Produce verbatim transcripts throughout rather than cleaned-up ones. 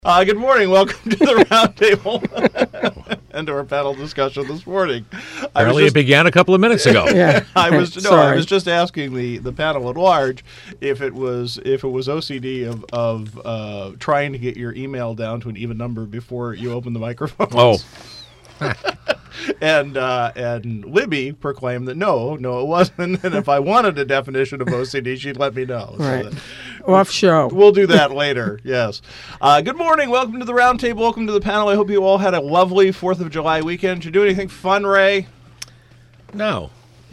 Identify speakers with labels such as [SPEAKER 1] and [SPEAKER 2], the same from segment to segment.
[SPEAKER 1] Uh, good morning. Welcome to the roundtable and to our panel discussion this morning.
[SPEAKER 2] Apparently, just, it began a couple of minutes ago.
[SPEAKER 3] yeah,
[SPEAKER 1] I was no,
[SPEAKER 3] Sorry.
[SPEAKER 1] I was just asking the, the panel at large if it was if it was O C D of of uh, trying to get your email down to an even number before you open the microphone.
[SPEAKER 2] Oh.
[SPEAKER 1] And uh, and Libby proclaimed that no, no, it wasn't. And if I wanted a definition of O C D, she'd let me know.
[SPEAKER 3] Right.
[SPEAKER 1] So that,
[SPEAKER 3] Off show.
[SPEAKER 1] We'll do that later, yes. Uh, good morning. Welcome to the roundtable. Welcome to the panel. I hope you all had a lovely fourth of July weekend. Did you do anything fun, Ray?
[SPEAKER 2] No.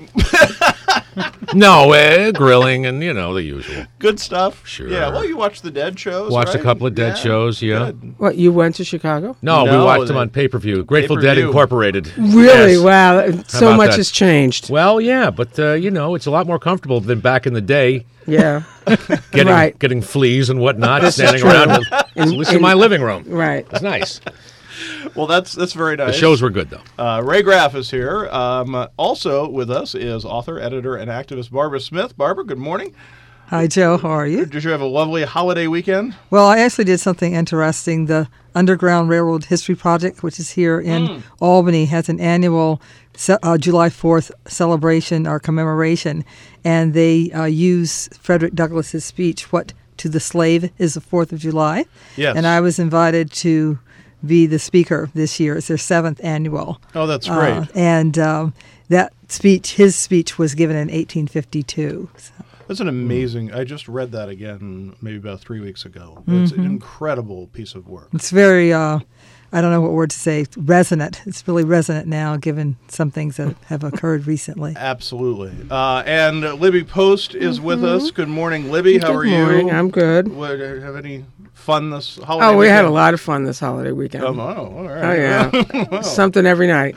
[SPEAKER 2] no, uh, grilling and, you know, the usual.
[SPEAKER 1] Good stuff?
[SPEAKER 2] Sure.
[SPEAKER 1] Yeah, well, you watched the Dead shows,
[SPEAKER 2] Watched
[SPEAKER 1] right?
[SPEAKER 2] a couple of Dead
[SPEAKER 1] yeah.
[SPEAKER 2] shows, yeah.
[SPEAKER 1] Good.
[SPEAKER 3] What, you went to Chicago?
[SPEAKER 2] No,
[SPEAKER 1] No,
[SPEAKER 2] we watched them
[SPEAKER 1] they-
[SPEAKER 2] on pay-per-view. Grateful
[SPEAKER 1] Pay-per-view.
[SPEAKER 2] Dead Incorporated.
[SPEAKER 3] Really?
[SPEAKER 2] Yes.
[SPEAKER 3] Wow. So
[SPEAKER 2] about
[SPEAKER 3] much
[SPEAKER 2] that?
[SPEAKER 3] has changed.
[SPEAKER 2] Well, yeah, but, uh, you know, it's a lot more comfortable than back in the day,
[SPEAKER 3] Yeah.
[SPEAKER 2] getting
[SPEAKER 3] Right.
[SPEAKER 2] getting fleas and whatnot,
[SPEAKER 3] This is
[SPEAKER 2] standing
[SPEAKER 3] true.
[SPEAKER 2] around. With, at least in
[SPEAKER 3] in-
[SPEAKER 2] my living room.
[SPEAKER 3] Right.
[SPEAKER 2] It's nice.
[SPEAKER 1] Well, that's that's very
[SPEAKER 2] The
[SPEAKER 1] nice.
[SPEAKER 2] shows were good, though.
[SPEAKER 1] Uh, Ray Graff is here. Um, also with us is author, editor, and activist Barbara Smith. Barbara, good morning.
[SPEAKER 4] Hi, Joe. How are you?
[SPEAKER 1] Did you have a lovely holiday weekend?
[SPEAKER 4] Well, I actually did something interesting. The Underground Railroad History Project, which is here in
[SPEAKER 1] Mm.
[SPEAKER 4] Albany, has an annual ce- uh, July fourth celebration or commemoration, and they uh, use Frederick Douglass's speech, "What to the Slave is the fourth of July."
[SPEAKER 1] Yes.
[SPEAKER 4] And I was invited to be the speaker this year. It's their seventh annual.
[SPEAKER 1] Oh, that's great.
[SPEAKER 4] Uh, and um, that speech, his speech, was given in eighteen fifty-two. So.
[SPEAKER 1] That's an amazing. I just read that again maybe about three weeks ago. It's an incredible piece of work.
[SPEAKER 4] It's very, uh, I don't know what word to say, resonant. It's really resonant now, given some things that have occurred recently.
[SPEAKER 1] Absolutely. Uh, and uh, Libby Post is with us. Good morning, Libby. How
[SPEAKER 3] Good
[SPEAKER 1] are
[SPEAKER 3] morning.
[SPEAKER 1] you?
[SPEAKER 3] I'm good.
[SPEAKER 1] What, uh, have any fun this holiday
[SPEAKER 3] Oh, we
[SPEAKER 1] weekend?
[SPEAKER 3] had a lot of fun this holiday weekend.
[SPEAKER 1] Um, oh, all right.
[SPEAKER 3] Oh, yeah. Something every night.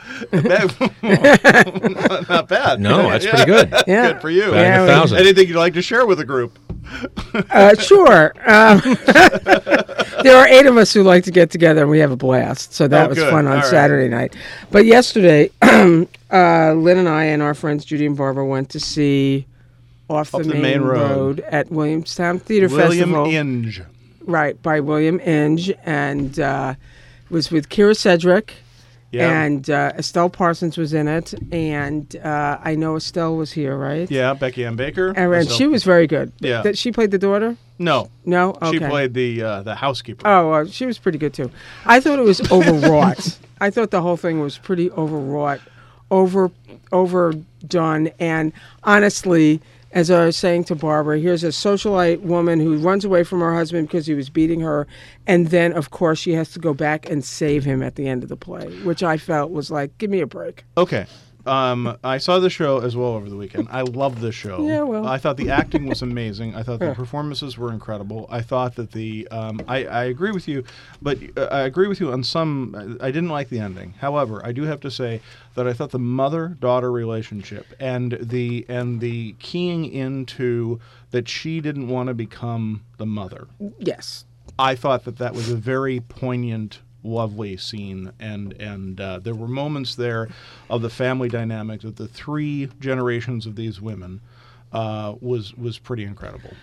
[SPEAKER 1] not, not bad.
[SPEAKER 2] No, that's
[SPEAKER 1] Yeah.
[SPEAKER 2] pretty good.
[SPEAKER 3] Yeah.
[SPEAKER 1] Good for you.
[SPEAKER 2] Batting
[SPEAKER 3] Yeah,
[SPEAKER 2] a
[SPEAKER 3] we-
[SPEAKER 2] thousand.
[SPEAKER 1] Anything you'd like to share with the group?
[SPEAKER 3] Uh, sure. Um, there are eight of us who like to get together, and we have a blast. So that
[SPEAKER 1] Oh,
[SPEAKER 3] was
[SPEAKER 1] good.
[SPEAKER 3] fun on
[SPEAKER 1] All right.
[SPEAKER 3] Saturday night. But yesterday, uh, Lynn and I and our friends Judy and Barbara went to see Off the,
[SPEAKER 1] Off the
[SPEAKER 3] Main,
[SPEAKER 1] Main Road.
[SPEAKER 3] Road at Williamstown Theater
[SPEAKER 1] William
[SPEAKER 3] Festival.
[SPEAKER 1] Inge.
[SPEAKER 3] Right, by William Inge, and uh, it was with Kira Cedric,
[SPEAKER 1] Yeah.
[SPEAKER 3] and uh, Estelle Parsons was in it, and uh, I know Estelle was here, right?
[SPEAKER 1] Yeah, Becky Ann Baker.
[SPEAKER 3] And, and
[SPEAKER 1] Myself-
[SPEAKER 3] she was very good.
[SPEAKER 1] Yeah.
[SPEAKER 3] Th- she played the daughter?
[SPEAKER 1] No,
[SPEAKER 3] No? Okay.
[SPEAKER 1] she played the uh, the housekeeper.
[SPEAKER 3] Oh, well, she was pretty good, too. I thought it was overwrought. I thought the whole thing was pretty overwrought, over overdone, and honestly, as I was saying to Barbara, here's a socialite woman who runs away from her husband because he was beating her, and then, of course, she has to go back and save him at the end of the play, which I felt was like, give me a break.
[SPEAKER 1] Okay. Um, I saw the show as well over the weekend. I love the show.
[SPEAKER 3] Yeah, well.
[SPEAKER 1] I thought the acting was amazing. I thought the
[SPEAKER 3] Yeah.
[SPEAKER 1] performances were incredible. I thought that the um, I, I agree with you, but uh, I agree with you on some. I didn't like the ending. However, I do have to say that I thought the mother-daughter relationship and the and the keying into that she didn't want to become the mother.
[SPEAKER 3] Yes.
[SPEAKER 1] I thought that that was a very poignant, lovely scene, and and uh, there were moments there of the family dynamic of the three generations of these women uh, was was pretty incredible.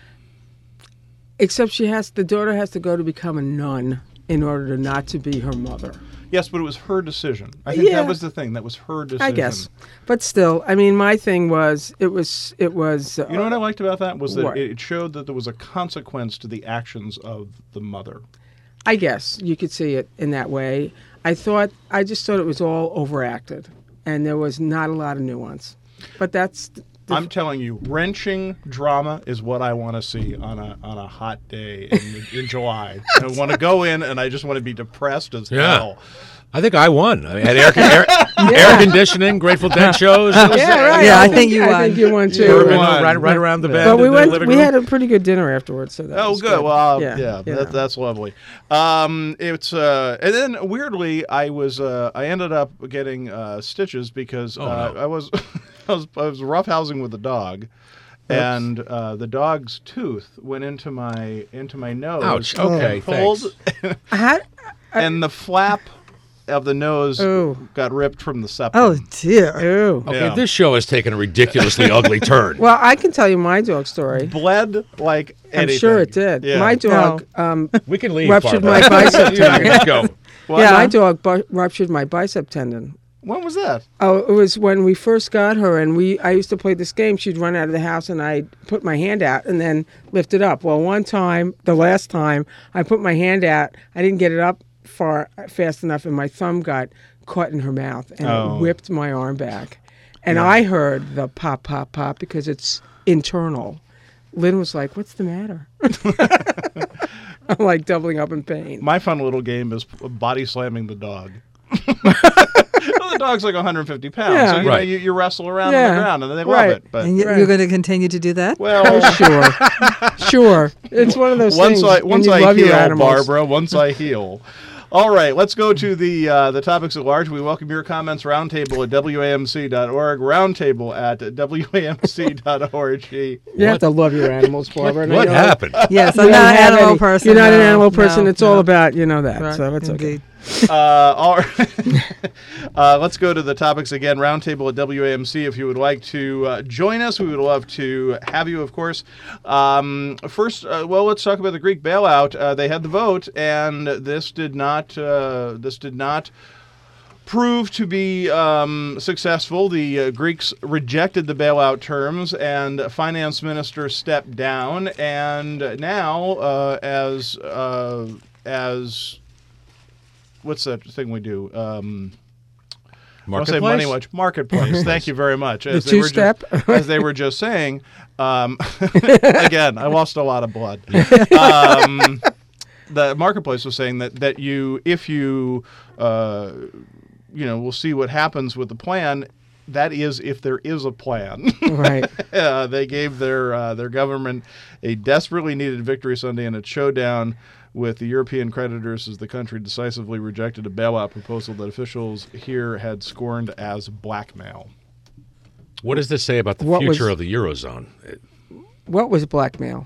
[SPEAKER 3] Except she has, the daughter has to go to become a nun in order to not to be her mother.
[SPEAKER 1] Yes, but it was her decision. I think
[SPEAKER 3] Yeah.
[SPEAKER 1] that was the thing. That was her decision.
[SPEAKER 3] I guess. But still, I mean, my thing was, it was, it was. Uh,
[SPEAKER 1] You know what I liked about that was that
[SPEAKER 3] What?
[SPEAKER 1] it showed that there was a consequence to the actions of the mother.
[SPEAKER 3] I guess you could see it in that way. I thought, I just thought it was all overacted, and there was not a lot of nuance. But that's, the,
[SPEAKER 1] I'm telling you, wrenching drama is what I want to see on a on a hot day in, in July. I want to go in and I just want to be depressed as
[SPEAKER 2] Yeah.
[SPEAKER 1] hell.
[SPEAKER 2] I think I won. I had air, air, air conditioning, Grateful Dead shows. It was,
[SPEAKER 3] yeah,
[SPEAKER 2] uh,
[SPEAKER 3] right.
[SPEAKER 4] Yeah, I
[SPEAKER 3] think,
[SPEAKER 4] think you
[SPEAKER 3] I
[SPEAKER 4] won.
[SPEAKER 3] think you won too.
[SPEAKER 1] You
[SPEAKER 2] bourbon
[SPEAKER 1] won.
[SPEAKER 2] right, right around the bed.
[SPEAKER 3] But we
[SPEAKER 2] in the
[SPEAKER 3] went.
[SPEAKER 2] living
[SPEAKER 3] We
[SPEAKER 2] room.
[SPEAKER 3] had a pretty good dinner afterwards. So that
[SPEAKER 1] Oh,
[SPEAKER 3] was
[SPEAKER 1] good. Well,
[SPEAKER 3] yeah,
[SPEAKER 1] yeah,
[SPEAKER 3] you
[SPEAKER 1] that,
[SPEAKER 3] know.
[SPEAKER 1] that's lovely. Um, it's uh, and then weirdly, I was uh, I ended up getting uh, stitches because
[SPEAKER 2] Oh,
[SPEAKER 1] uh,
[SPEAKER 2] no.
[SPEAKER 1] I was I was I was roughhousing with the dog, and uh, the dog's tooth went into my into my nose.
[SPEAKER 2] Ouch. Okay,
[SPEAKER 1] and pulled,
[SPEAKER 2] thanks.
[SPEAKER 3] How-
[SPEAKER 1] and the flap. of the nose
[SPEAKER 3] Ooh.
[SPEAKER 1] got ripped from the septum.
[SPEAKER 4] Oh dear.
[SPEAKER 3] Ooh.
[SPEAKER 2] Okay,
[SPEAKER 1] Yeah.
[SPEAKER 2] this show has taken a ridiculously ugly turn.
[SPEAKER 3] Well, I can tell you my dog story.
[SPEAKER 1] Bled like
[SPEAKER 3] I'm
[SPEAKER 1] anything.
[SPEAKER 3] sure it did.
[SPEAKER 1] Yeah.
[SPEAKER 3] My dog, um,
[SPEAKER 2] we can leave.
[SPEAKER 3] ruptured
[SPEAKER 2] Barbara.
[SPEAKER 3] my bicep
[SPEAKER 2] You're not
[SPEAKER 3] tendon.
[SPEAKER 2] gonna go.
[SPEAKER 1] What?
[SPEAKER 3] yeah, my dog bu- ruptured my bicep tendon.
[SPEAKER 1] When was that?
[SPEAKER 3] Oh, it was when we first got her, and we. I used to play this game. She'd run out of the house, and I'd put my hand out and then lift it up. Well, one time, the last time, I put my hand out, I didn't get it up far fast enough, and my thumb got caught in her mouth, and
[SPEAKER 1] Oh.
[SPEAKER 3] it whipped my arm back. And I heard the pop, pop, pop because it's internal. Lynn was like, "What's the matter?" I'm like doubling up in pain.
[SPEAKER 1] My fun little game is body slamming the dog. Well, the dog's like one hundred fifty pounds,
[SPEAKER 3] Yeah.
[SPEAKER 1] so you,
[SPEAKER 2] Right.
[SPEAKER 1] know, you, you wrestle around on
[SPEAKER 3] Yeah.
[SPEAKER 1] the ground, and they
[SPEAKER 3] Right.
[SPEAKER 1] love it. But
[SPEAKER 4] And y-
[SPEAKER 3] Right.
[SPEAKER 4] you're going to continue to do that?
[SPEAKER 1] well,
[SPEAKER 3] Oh, sure, sure. It's one of those
[SPEAKER 1] once
[SPEAKER 3] things.
[SPEAKER 1] I
[SPEAKER 3] when
[SPEAKER 1] once
[SPEAKER 3] you
[SPEAKER 1] I
[SPEAKER 3] love your
[SPEAKER 1] heal,
[SPEAKER 3] animals.
[SPEAKER 1] Barbara. Once I heal. All right, let's go to the uh, the topics at large. We welcome your comments. Roundtable at W A M C dot org. Roundtable at W A M C dot org.
[SPEAKER 3] You have to love your animals, Barbara. and I
[SPEAKER 2] What
[SPEAKER 3] know
[SPEAKER 2] happened?
[SPEAKER 4] Yes,
[SPEAKER 3] you
[SPEAKER 4] I'm
[SPEAKER 3] don't
[SPEAKER 4] not an
[SPEAKER 3] have
[SPEAKER 4] animal
[SPEAKER 3] any-
[SPEAKER 4] person.
[SPEAKER 3] You're not an
[SPEAKER 4] no,
[SPEAKER 3] animal person.
[SPEAKER 4] no,
[SPEAKER 3] it's all
[SPEAKER 4] no.
[SPEAKER 3] about, you know that.
[SPEAKER 4] Right,
[SPEAKER 3] So it's okay.
[SPEAKER 4] indeed.
[SPEAKER 1] Uh, all right. uh, let's go to the topics again. Roundtable at W A M C. If you would like to uh, join us, we would love to have you, of course. Um, first, uh, well, let's talk about the Greek bailout. Uh, they had the vote, and this did not. Uh, this did not prove to be um, successful. The uh, Greeks rejected the bailout terms, and finance minister stepped down. And now, uh, as uh, as what's that thing we do? Um, I want to say
[SPEAKER 2] Marketplace?
[SPEAKER 1] Money Watch Marketplace. Thank you very much. As
[SPEAKER 3] The
[SPEAKER 1] they were just-
[SPEAKER 3] two-step?
[SPEAKER 1] as they were just saying. Um, again, I lost a lot of blood. Um, the Marketplace was saying that that you, if you, uh, you know, we'll see what happens with the plan. That is, if there is a plan.
[SPEAKER 3] Right.
[SPEAKER 1] uh, they gave their uh, their government a desperately needed victory Sunday in a showdown with the European creditors as the country decisively rejected a bailout proposal that officials here had scorned as blackmail.
[SPEAKER 2] What does this say about the
[SPEAKER 3] What
[SPEAKER 2] future
[SPEAKER 3] was-
[SPEAKER 2] of the Eurozone? It-
[SPEAKER 3] What was blackmail?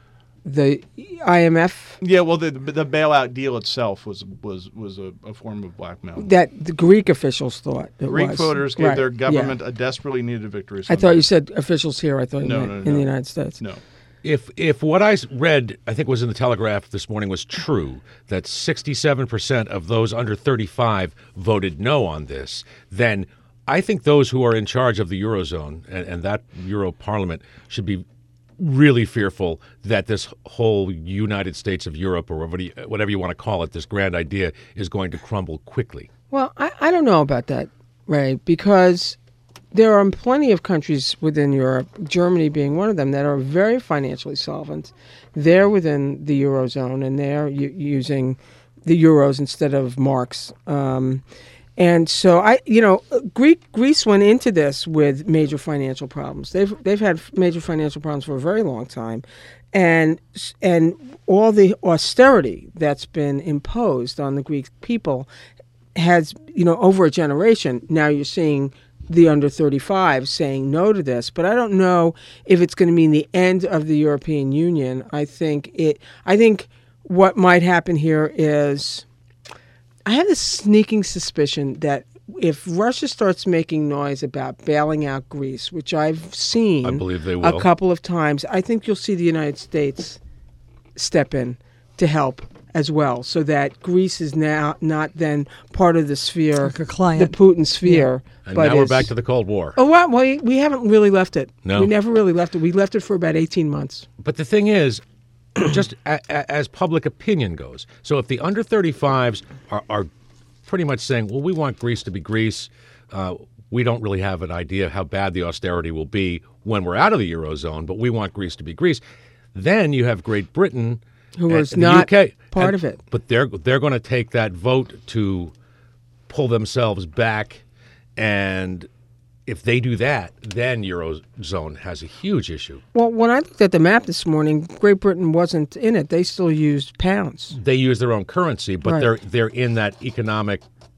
[SPEAKER 3] The I M F,
[SPEAKER 1] Yeah, well, the the bailout deal itself was was was a, a form of blackmail.
[SPEAKER 3] that the Greek officials thought it
[SPEAKER 1] Greek
[SPEAKER 3] was.
[SPEAKER 1] voters gave
[SPEAKER 3] Right,
[SPEAKER 1] their
[SPEAKER 3] yeah.
[SPEAKER 1] government a desperately needed victory.
[SPEAKER 3] I
[SPEAKER 1] Sunday.
[SPEAKER 3] thought you said officials here. I thought you
[SPEAKER 1] No,
[SPEAKER 3] meant
[SPEAKER 1] no,
[SPEAKER 3] in
[SPEAKER 1] no.
[SPEAKER 3] the United States.
[SPEAKER 1] no.
[SPEAKER 2] If if what I s- read, I think was in the Telegraph this morning, was true, that sixty-seven percent of those under thirty-five voted no on this, then I think those who are in charge of the Eurozone and, and that Euro Parliament should be really fearful that this whole United States of Europe, or whatever you, whatever you want to call it, this grand idea, is going to crumble quickly.
[SPEAKER 3] Well, I, I don't know about that, Ray, because there are plenty of countries within Europe, Germany being one of them, that are very financially solvent. They're within the Eurozone, and they're u- using the euros instead of marks. Um, and so I, you know, Greek Greece went into this with major financial problems. They've they've had major financial problems for a very long time, and and all the austerity that's been imposed on the Greek people has, you know, over a generation. Now you're seeing the under thirty-five saying no to this, but I don't know if it's going to mean the end of the European Union. I think it. I think what might happen here is, I have this sneaking suspicion that if Russia starts making noise about bailing out Greece, which I've seen
[SPEAKER 2] I believe they
[SPEAKER 3] a
[SPEAKER 2] will.
[SPEAKER 3] couple of times, I think you'll see the United States step in to help as well, so that Greece is now not then part of the sphere,
[SPEAKER 4] Like a client.
[SPEAKER 3] the Putin sphere.
[SPEAKER 2] And
[SPEAKER 3] but
[SPEAKER 2] now we're
[SPEAKER 3] is-
[SPEAKER 2] back to the Cold War.
[SPEAKER 3] Oh, well, well, we haven't really left it.
[SPEAKER 2] No.
[SPEAKER 3] We never really left it. We left it for about eighteen months.
[SPEAKER 2] But the thing is, just a, a, as public opinion goes, so if the under thirty-fives are, are pretty much saying, well, we want Greece to be Greece, uh, we don't really have an idea how bad the austerity will be when we're out of the Eurozone, but we want Greece to be Greece, then you have Great Britain,
[SPEAKER 3] Who
[SPEAKER 2] and
[SPEAKER 3] was
[SPEAKER 2] the
[SPEAKER 3] not
[SPEAKER 2] U K,
[SPEAKER 3] part
[SPEAKER 2] and-
[SPEAKER 3] of it.
[SPEAKER 2] But they're, they're going to take that vote to pull themselves back, and if they do that, then Eurozone has a huge issue.
[SPEAKER 3] Well, when I looked at the map this morning, Great Britain wasn't in it. They still used pounds.
[SPEAKER 2] They use their own currency, but
[SPEAKER 3] Right.
[SPEAKER 2] they're they're in that economic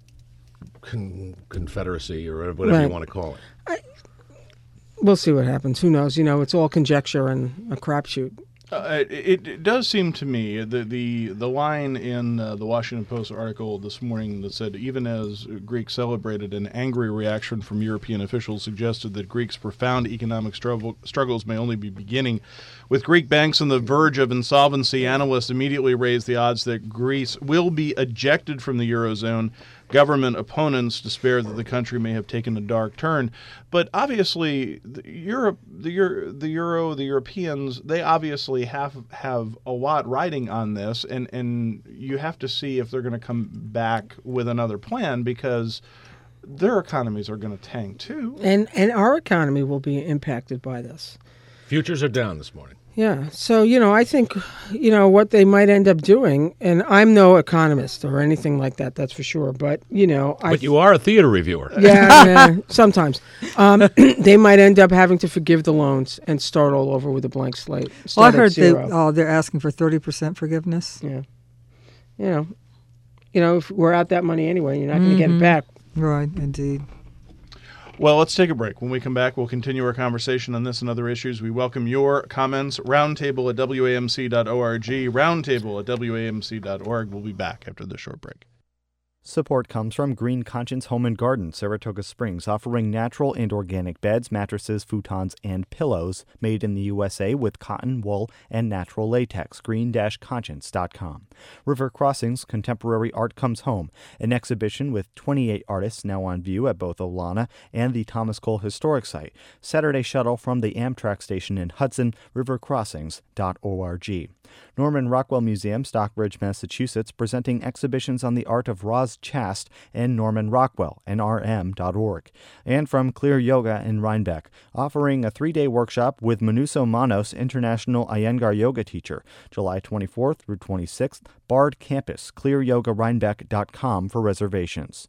[SPEAKER 2] con- confederacy or whatever you
[SPEAKER 3] Right.
[SPEAKER 2] want to call it.
[SPEAKER 3] We'll see what happens. Who knows? You know, it's all conjecture and a crapshoot.
[SPEAKER 1] Uh, it, it does seem to me the the the line in uh, the Washington Post article this morning that said even as Greeks celebrated, an angry reaction from European officials suggested that Greeks' profound economic struggle, struggles may only be beginning. With Greek banks on the verge of insolvency, analysts immediately raised the odds that Greece will be ejected from the Eurozone. Government opponents despair that the country may have taken a dark turn. But obviously, the Europe, the Euro, the Euro, the Europeans, they obviously have have a lot riding on this, and, and you have to see if they're going to come back with another plan because their economies are going to tank too.
[SPEAKER 3] And and our economy will be impacted by this.
[SPEAKER 2] Futures are down this morning.
[SPEAKER 3] Yeah. So, you know, I think, you know, what they might end up doing, and I'm no economist or anything like that, that's for sure. But, you know, I.
[SPEAKER 2] But you are a theater reviewer.
[SPEAKER 3] Yeah, yeah sometimes. Um, they might end up having to forgive the loans and start all over with a blank slate.
[SPEAKER 4] Well, I
[SPEAKER 3] Start at
[SPEAKER 4] heard they,
[SPEAKER 3] zero.
[SPEAKER 4] oh, they're asking for thirty percent forgiveness.
[SPEAKER 3] Yeah. You know, you know, if we're out that money anyway, you're not going to get it back.
[SPEAKER 4] Right, indeed.
[SPEAKER 1] Well, let's take a break. When we come back, we'll continue our conversation on this and other issues. We welcome your comments. Roundtable at W A M C dot org. Roundtable at W A M C dot org. We'll be back after this short break.
[SPEAKER 5] Support comes from Green Conscience Home and Garden, Saratoga Springs, offering natural and organic beds, mattresses, futons, and pillows made in the U S A with cotton, wool, and natural latex. green conscience dot com. River Crossings Contemporary Art Comes Home, an exhibition with twenty-eight artists now on view at both Olana and the Thomas Cole Historic Site. Saturday shuttle from the Amtrak station in Hudson, river crossings dot org. Norman Rockwell Museum, Stockbridge, Massachusetts, presenting exhibitions on the art of Roz Chast and Norman Rockwell, N R M dot org. And from Clear Yoga in Rhinebeck, offering a three-day workshop with Manuso Manos, International Iyengar Yoga teacher, July twenty-fourth through twenty-sixth, Bard Campus, clear yoga rhinebeck dot com for reservations.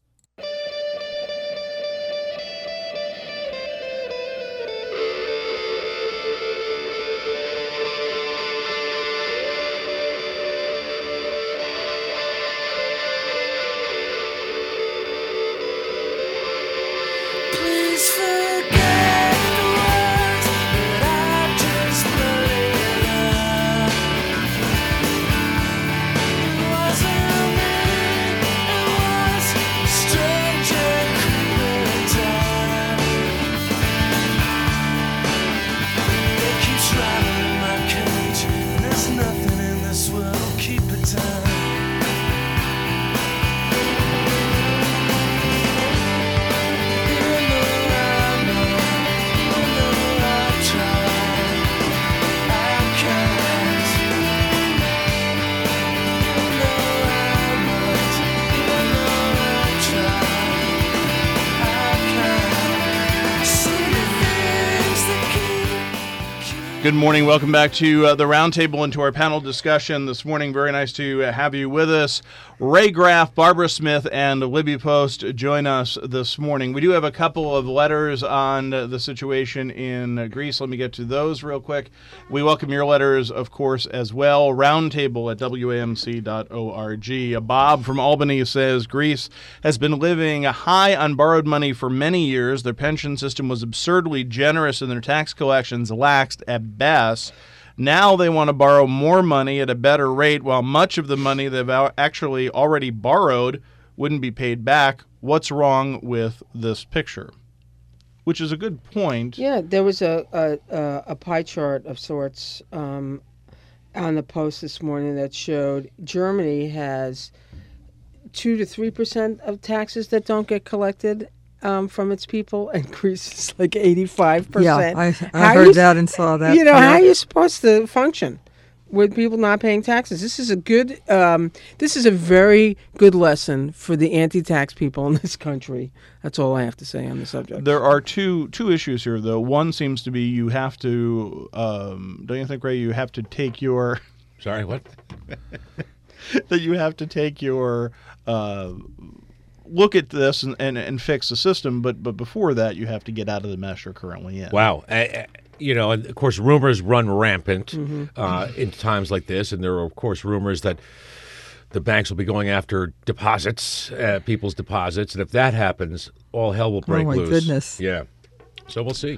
[SPEAKER 1] Good morning. Welcome back to uh, the Roundtable and to our panel discussion this morning. Very nice to uh, have you with us. Ray Graff, Barbara Smith, and Libby Post join us this morning. We do have a couple of letters on uh, the situation in uh, Greece. Let me get to those real quick. We welcome your letters, of course, as well. Roundtable at W A M C dot org. Uh, Bob from Albany says, Greece has been living high on borrowed money for many years. Their pension system was absurdly generous and their tax collections laxed at best. Now they want to borrow more money at a better rate, while much of the money they've actually already borrowed wouldn't be paid back. What's wrong with this picture? Which is a good point.
[SPEAKER 3] Yeah, there was a a, a pie chart of sorts um, on the Post this morning that showed Germany has two to three percent of taxes that don't get collected um, from its people, and Greece is like eighty-five percent.
[SPEAKER 4] Yeah, I, I heard
[SPEAKER 3] you,
[SPEAKER 4] that and saw that.
[SPEAKER 3] You know,
[SPEAKER 4] yeah.
[SPEAKER 3] how are you supposed to function with people not paying taxes? This is a good, um, this is a very good lesson for the anti-tax people in this country. That's all I have to say on the subject.
[SPEAKER 1] There are two two issues here, though. One seems to be you have to, um, don't you think, Ray, you have to take your...
[SPEAKER 2] Sorry, what?
[SPEAKER 1] that you have to take your... Uh, look at this and, and, and fix the system, but but before that, you have to get out of the mess you're currently in.
[SPEAKER 2] Wow. Uh, you know, and of course, rumors run rampant
[SPEAKER 3] Mm-hmm.
[SPEAKER 2] uh, in times like this, and there are, of course, rumors that the banks will be going after deposits, uh, people's deposits, and if that happens, all hell will break
[SPEAKER 4] Oh, my
[SPEAKER 2] loose.
[SPEAKER 4] goodness.
[SPEAKER 2] Yeah. So we'll see.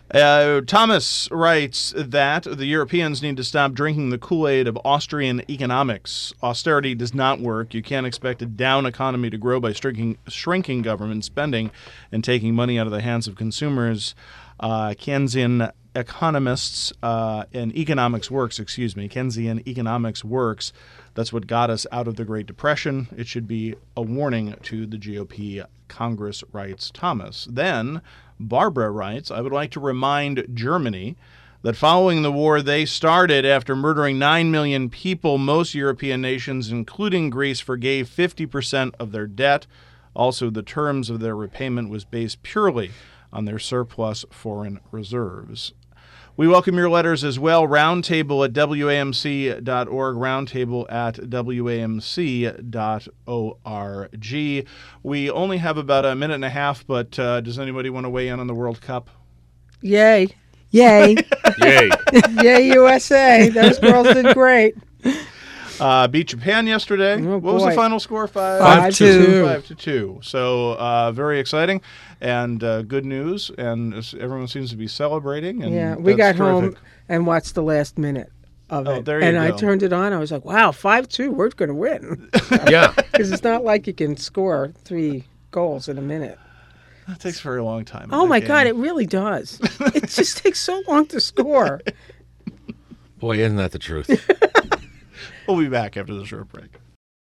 [SPEAKER 1] Uh, Thomas writes that the Europeans need to stop drinking the Kool-Aid of Austrian economics. Austerity does not work. You can't expect a down economy to grow by shrinking, shrinking government spending and taking money out of the hands of consumers. Uh, Keynesian economists uh, and economics works, excuse me, Keynesian economics works. That's what got us out of the Great Depression. It should be a warning to the G O P Congress, writes Thomas. Then Barbara writes, I would like to remind Germany that following the war they started after murdering nine million people, most European nations, including Greece, forgave fifty percent of their debt. Also, the terms of their repayment was based purely on their surplus foreign reserves. We welcome your letters as well. Roundtable at W A M C dot org, roundtable at W A M C dot org. We only have about a minute and a half, but uh, does anybody want to weigh in on the World Cup?
[SPEAKER 3] Yay.
[SPEAKER 4] Yay.
[SPEAKER 2] Yay.
[SPEAKER 3] Yay, U S A. Those girls did great.
[SPEAKER 1] Uh, beat Japan yesterday.
[SPEAKER 3] Oh,
[SPEAKER 1] what was the
[SPEAKER 3] boy.
[SPEAKER 1] final score? Five,
[SPEAKER 3] Five
[SPEAKER 4] to
[SPEAKER 3] two.
[SPEAKER 1] Five to two. So uh, very exciting and uh, good news, and everyone seems to be celebrating. And
[SPEAKER 3] Yeah, we
[SPEAKER 1] that's
[SPEAKER 3] got home
[SPEAKER 1] terrific.
[SPEAKER 3] and watched the last minute of
[SPEAKER 1] Oh,
[SPEAKER 3] it.
[SPEAKER 1] there you
[SPEAKER 3] and I
[SPEAKER 1] go.
[SPEAKER 3] turned it on. I was like, wow, five two, we're going to win.
[SPEAKER 2] Yeah.
[SPEAKER 3] Because it's not like you can score three goals in a minute.
[SPEAKER 1] That takes a very long time. in
[SPEAKER 3] Oh,
[SPEAKER 1] that
[SPEAKER 3] my
[SPEAKER 1] game.
[SPEAKER 3] God, it really does. It just takes so long to score.
[SPEAKER 2] Boy, isn't that the truth?
[SPEAKER 1] We'll be back after the short break.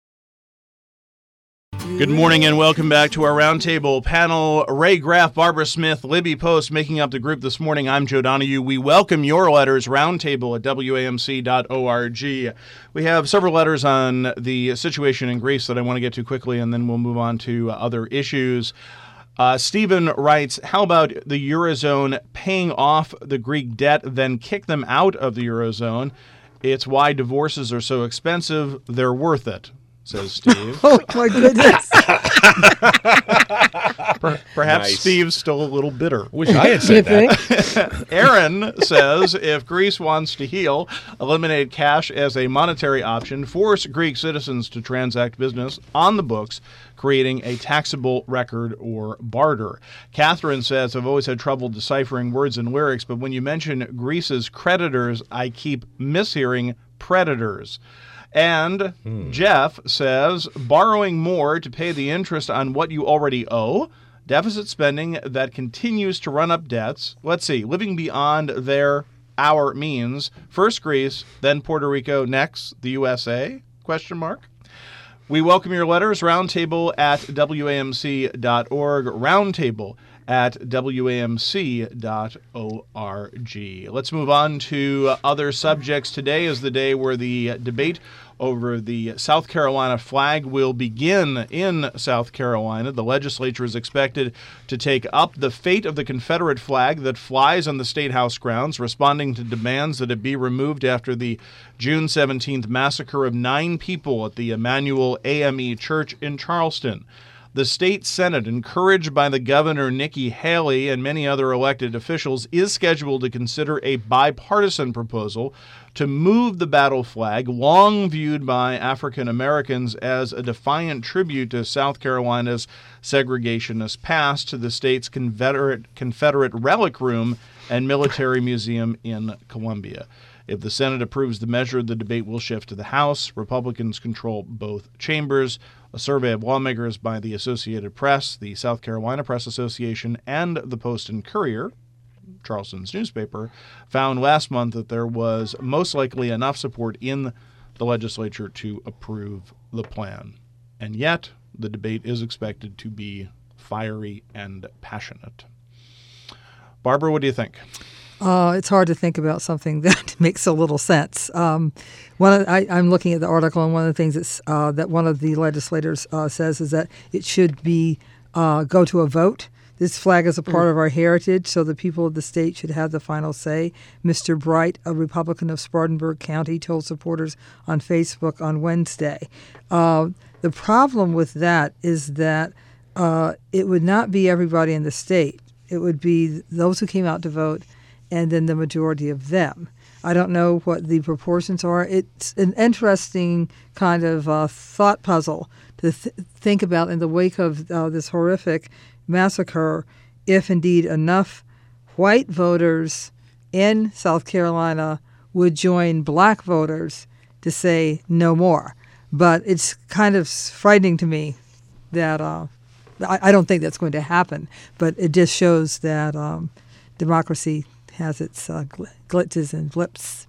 [SPEAKER 1] Good morning and welcome back to our roundtable panel. Ray Graff, Barbara Smith, Libby Post making up the group this morning. I'm Joe Donahue. We welcome your letters, roundtable at W A M C dot org. We have several letters on the situation in Greece that I want to get to quickly, and then we'll move on to other issues. Uh, Stephen writes, how about the Eurozone paying off the Greek debt, then kick them out of the Eurozone? It's why divorces are so expensive. They're worth it, says Steve.
[SPEAKER 4] Oh, my goodness.
[SPEAKER 1] Per- perhaps
[SPEAKER 2] Nice.
[SPEAKER 1] Steve's still a little bitter.
[SPEAKER 2] Wish I had
[SPEAKER 3] You
[SPEAKER 2] said that.
[SPEAKER 3] think?
[SPEAKER 1] Aaron says if Greece wants to heal, eliminate cash as a monetary option, force Greek citizens to transact business on the books, creating a taxable record or barter. Catherine says, I've always had trouble deciphering words and lyrics, but when you mention Greece's creditors, I keep mishearing predators. And Jeff says, borrowing more to pay the interest on what you already owe, deficit spending that continues to run up debts. Let's see, living beyond their, our means. First Greece, then Puerto Rico, next the U S A? Question mark. We welcome your letters, roundtable at W A M C dot org, roundtable at W A M C dot org. Let's move on to other subjects. Today is the day where the debate over the South Carolina flag will begin in South Carolina. The legislature is expected to take up the fate of the Confederate flag that flies on the State House grounds, responding to demands that it be removed after the June seventeenth massacre of nine people at the Emmanuel A M E Church in Charleston. The state Senate, encouraged by the governor Nikki Haley and many other elected officials, is scheduled to consider a bipartisan proposal to move the battle flag, long viewed by African Americans as a defiant tribute to South Carolina's segregationist past, to the state's Confederate, Confederate Relic Room and Military Museum in Columbia. If the Senate approves the measure, the debate will shift to the House. Republicans control both chambers. A survey of lawmakers by the Associated Press, the South Carolina Press Association, and the Post and Courier, Charleston's newspaper, found last month that there was most likely enough support in the legislature to approve the plan. And yet, the debate is expected to be fiery and passionate. Barbara, what do you think?
[SPEAKER 4] Uh, it's hard to think about something that makes a little sense. Um, one, of, I, I'm looking at the article, and one of the things that's, uh, that one of the legislators uh, says is that it should be uh, go to a vote. This flag is a part mm. of our heritage, so the people of the state should have the final say. Mister Bright, a Republican of Spartanburg County, told supporters on Facebook on Wednesday. Uh, the problem with that is that uh, it would not be everybody in the state. It would be those who came out to vote and then the majority of them. I don't know what the proportions are. It's an interesting kind of uh, thought puzzle to th- think about in the wake of uh, this horrific massacre, if indeed enough white voters in South Carolina would join black voters to say no more. But it's kind of frightening to me that uh, I, I don't think that's going to happen. But it just shows that um, democracy has its uh, gl- glitches and blips.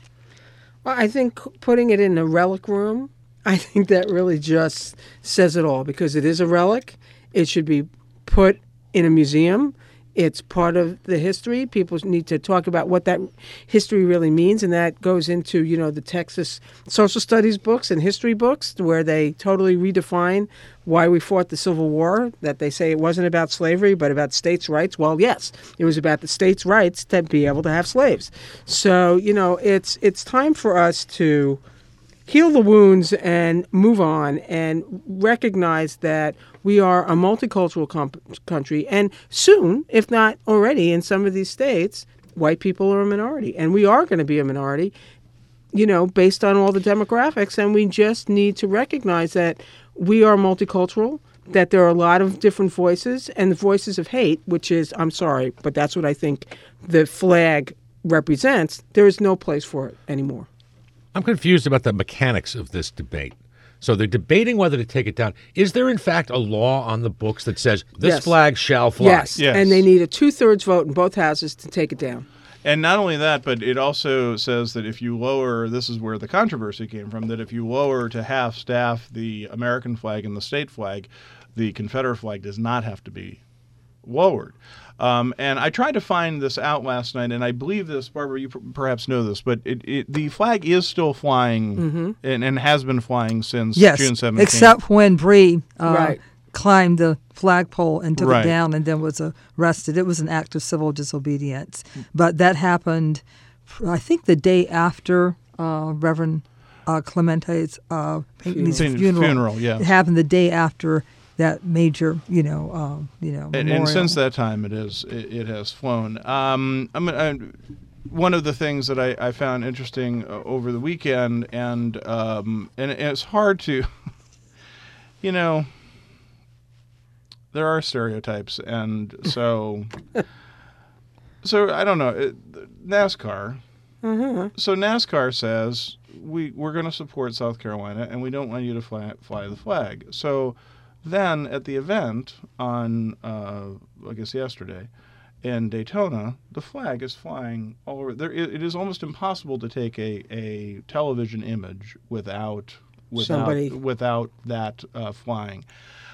[SPEAKER 3] Well, I think putting it in a relic room, I think that really just says it all, because it is a relic. It should be put in a museum. It's part of the history. People need to talk about what that history really means, and that goes into, you know, the Texas social studies books and history books, where they totally redefine why we fought the Civil War, that they say it wasn't about slavery, but about states' rights. Well, yes, it was about the states' rights to be able to have slaves. So, you know, it's it's time for us to heal the wounds and move on and recognize that we are a multicultural com- country. And soon, if not already, in some of these states, white people are a minority. And we are going to be a minority, you know, based on all the demographics. And we just need to recognize that we are multicultural, that there are a lot of different voices, and the voices of hate, which is, I'm sorry, but that's what I think the flag represents. There is no place for it anymore.
[SPEAKER 2] I'm confused about the mechanics of this debate. So they're debating whether to take it down. Is there, in fact, a law on the books that says this
[SPEAKER 3] Yes.
[SPEAKER 2] flag shall fly?
[SPEAKER 3] Yes.
[SPEAKER 1] Yes.
[SPEAKER 3] And they need a two-thirds vote in both houses to take it down.
[SPEAKER 1] And not only that, but it also says that if you lower, this is where the controversy came from, that if you lower to half staff the American flag and the state flag, the Confederate flag does not have to be lowered. Um, and I tried to find this out last night, and I believe this, Barbara, you p- perhaps know this, but it, it, the flag is still flying
[SPEAKER 3] Mm-hmm.
[SPEAKER 1] and, and has been flying since
[SPEAKER 4] Yes,
[SPEAKER 1] June seventeenth.
[SPEAKER 4] except when Bree uh,
[SPEAKER 3] Right.
[SPEAKER 4] climbed the flagpole and took
[SPEAKER 1] Right.
[SPEAKER 4] it down and then was arrested. It was an act of civil disobedience. But that happened, I think, the day after uh, Reverend uh, Clemente's uh, Pinckney's
[SPEAKER 1] Funeral.
[SPEAKER 4] funeral.
[SPEAKER 1] Funeral, yes.
[SPEAKER 4] It happened the day after that major, you know, uh, you know,
[SPEAKER 1] And, and
[SPEAKER 4] memorial.
[SPEAKER 1] since that time, it is it, it has flown. Um, I'm, I, one of the things that I, I found interesting uh, over the weekend, and um, and it's hard to, you know, there are stereotypes, and so so I don't know. It, NASCAR.
[SPEAKER 3] Mm-hmm.
[SPEAKER 1] So NASCAR says we we're going to support South Carolina, and we don't want you to fly, fly the flag. So then at the event on, uh, I guess yesterday, in Daytona, the flag is flying all over. There, it, it is almost impossible to take a, a television image without without
[SPEAKER 3] Somebody.
[SPEAKER 1] without that uh, flying.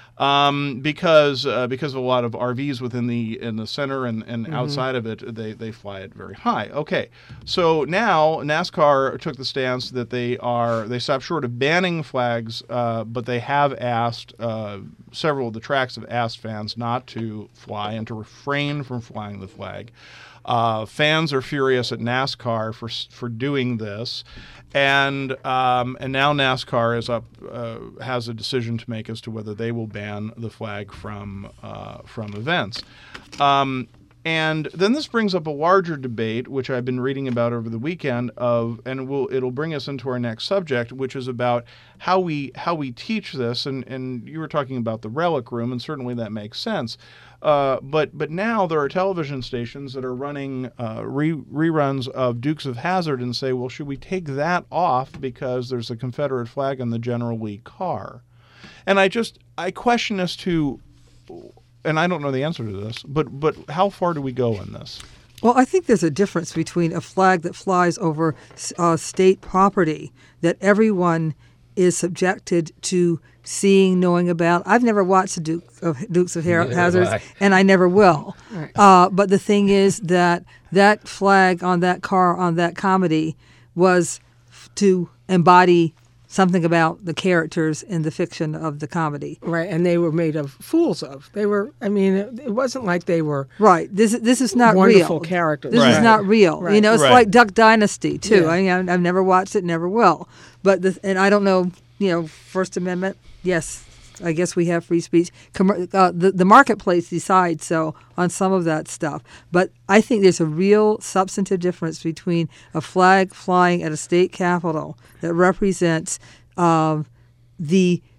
[SPEAKER 1] Um, because uh, because of a lot of R Vs within the in the center and, and
[SPEAKER 3] Mm-hmm.
[SPEAKER 1] outside of it, they, they fly it very high. Okay, so now NASCAR took the stance that they are they stopped short of banning flags, uh, but they have asked uh, several of the tracks have asked fans not to fly and to refrain from flying the flag. Uh, fans are furious at NASCAR for for doing this, and um, and now NASCAR is up uh, has a decision to make as to whether they will ban the flag from uh, from events. Um, and then this brings up a larger debate, which I've been reading about over the weekend, of and will it'll bring us into our next subject, which is about how we how we teach this. And, and you were talking about the relic room, and certainly that makes sense. Uh, but but now there are television stations that are running uh, re- reruns of Dukes of Hazzard and say, well, should we take that off because there's a Confederate flag on the General Lee car? And I just I question as to, and I don't know the answer to this, but but how far do we go in this?
[SPEAKER 4] Well, I think there's a difference between a flag that flies over uh, state property that everyone is subjected to seeing, knowing about. I've never watched the Duke of, Dukes of Har-
[SPEAKER 2] Neither
[SPEAKER 4] Hazzard,
[SPEAKER 2] have I.
[SPEAKER 4] and I never will.
[SPEAKER 3] Right.
[SPEAKER 4] Uh, but the thing is that that flag on that car on that comedy was f- to embody something about the characters in the fiction of the comedy.
[SPEAKER 3] Right, and they were made of fools of. They were, I mean, it, it wasn't like they were
[SPEAKER 4] Right. This this is not
[SPEAKER 3] wonderful
[SPEAKER 4] real.
[SPEAKER 3] characters.
[SPEAKER 4] This
[SPEAKER 1] Right.
[SPEAKER 4] is not real. You
[SPEAKER 3] Right.
[SPEAKER 4] know, it's
[SPEAKER 1] Right.
[SPEAKER 4] like Duck Dynasty too.
[SPEAKER 3] Yeah.
[SPEAKER 4] I mean, I've never watched it, never will. But the, and I don't know. You know, First Amendment. Yes, I guess we have free speech. Commer- uh, the the marketplace decides so on some of that stuff. But I think there's a real substantive difference between a flag flying at a state capitol that represents um, the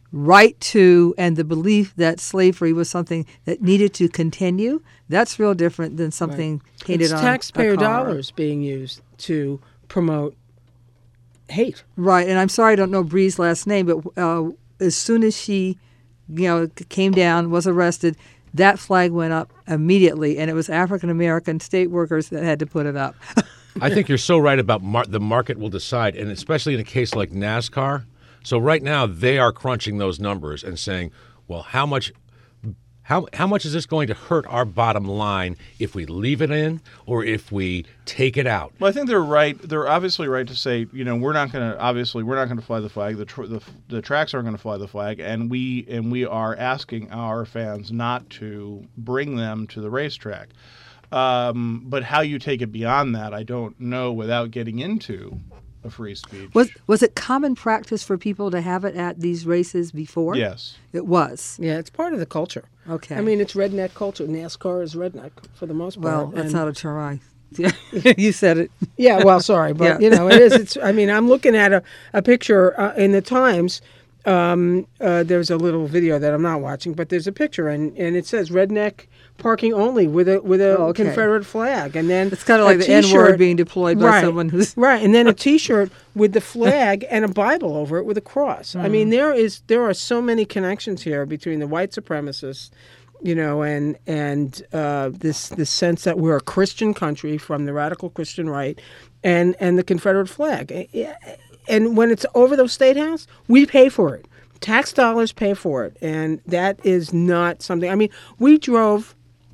[SPEAKER 4] right to and the belief that slavery was something that needed to continue, that's real different than something right. painted
[SPEAKER 3] it's
[SPEAKER 4] on
[SPEAKER 3] taxpayer
[SPEAKER 4] a car.
[SPEAKER 3] dollars being used to promote hate.
[SPEAKER 4] Right, and I'm sorry I don't know Bree's last name, but uh, as soon as she, you know, came down, was arrested, that flag went up immediately, and it was African American state workers that had to put it up.
[SPEAKER 2] I think you're so right about mar- the market will decide, and especially in a case like NASCAR. So right now they are crunching those numbers and saying, well, how much how how much is this going to hurt our bottom line if we leave it in or if we take it out?
[SPEAKER 1] Well, I think they're right. They're obviously right to say, you know, we're not going to obviously we're not going to fly the flag. The, tr- the the tracks aren't going to fly the flag, and we and we are asking our fans not to bring them to the racetrack. Um, but how you take it beyond that, I don't know without getting into a free speech.
[SPEAKER 4] Was was it common practice for people to have it at these races before?
[SPEAKER 1] Yes.
[SPEAKER 4] It was.
[SPEAKER 3] Yeah, it's part of the culture.
[SPEAKER 4] Okay.
[SPEAKER 3] I mean, it's redneck culture. NASCAR is redneck for the most part.
[SPEAKER 4] Well, that's
[SPEAKER 3] and-
[SPEAKER 4] not a term I... You said it.
[SPEAKER 3] Yeah, well, sorry, but
[SPEAKER 4] Yeah.
[SPEAKER 3] you know, it is. It's. I mean, I'm looking at a, a picture uh, in the Times. Um, uh, there's a little video that I'm not watching, but there's a picture, and, and it says redneck parking only with a with a
[SPEAKER 4] Oh, okay.
[SPEAKER 3] Confederate flag, and then
[SPEAKER 4] It's kind of
[SPEAKER 3] a
[SPEAKER 4] like the N-word
[SPEAKER 3] T-shirt-
[SPEAKER 4] being deployed by
[SPEAKER 3] right,
[SPEAKER 4] someone who's...
[SPEAKER 3] right, and then a T-shirt with the flag and a Bible over it with a cross. I mean, there is there are so many connections here between the white supremacists, you know, and and uh, this this sense that we're a Christian country from the radical Christian right, and and the Confederate flag. And when it's over the State House, we pay for it. Tax dollars pay for it, and that is not something. I mean, we drove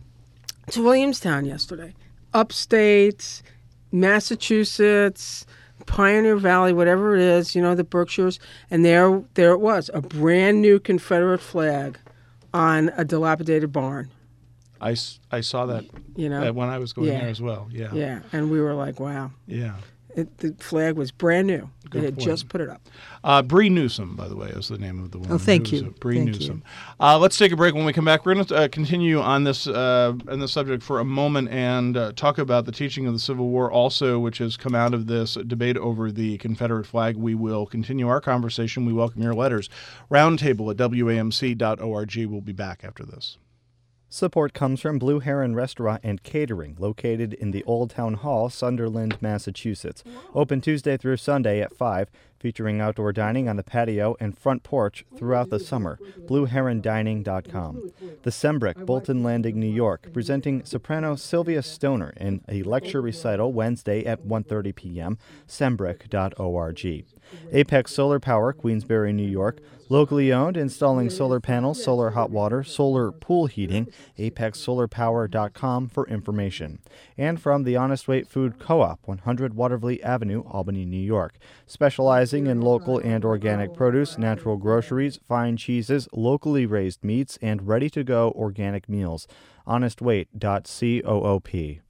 [SPEAKER 3] to Williamstown yesterday, upstate, Massachusetts, Pioneer Valley, whatever it is, you know, the Berkshires, and there there it was, a brand new Confederate flag on a dilapidated barn.
[SPEAKER 1] I, s- I saw that
[SPEAKER 3] You know?
[SPEAKER 1] uh, when I was going
[SPEAKER 3] Yeah.
[SPEAKER 1] there as well. Yeah.
[SPEAKER 3] Yeah, and we were like, wow.
[SPEAKER 1] Yeah.
[SPEAKER 3] It, the flag was brand new.
[SPEAKER 1] Good
[SPEAKER 3] They had
[SPEAKER 1] point.
[SPEAKER 3] just put it up.
[SPEAKER 1] Uh, Bree Newsom, by the way, is the name of the woman.
[SPEAKER 4] Oh, thank
[SPEAKER 1] who's,
[SPEAKER 4] you.
[SPEAKER 1] uh, Bree
[SPEAKER 4] Thank
[SPEAKER 1] Newsom. Uh, let's take a break. When we come back, we're going to uh, continue on this uh, on this subject for a moment and uh, talk about the teaching of the Civil War also, which has come out of this debate over the Confederate flag. We will continue our conversation. We welcome your letters. Roundtable at W A M C dot org. We'll be back after this.
[SPEAKER 5] Support comes from Blue Heron Restaurant and Catering, located in the Old Town Hall, Sunderland, Massachusetts. Open Tuesday through Sunday at five, featuring outdoor dining on the patio and front porch throughout the summer. blue heron dining dot com. The Sembrick, Bolton Landing, New York, presenting soprano Sylvia Stoner in a lecture recital Wednesday at one thirty p.m. sembrick dot org. Apex Solar Power, Queensbury, New York, locally owned, installing solar panels, solar hot water, solar pool heating, apex solar power dot com for information. And from the Honest Weight Food Co-op, one hundred Watervliet Avenue, Albany, New York, specializing in local and organic produce, natural groceries, fine cheeses, locally raised meats, and ready-to-go organic meals. honest weight dot coop.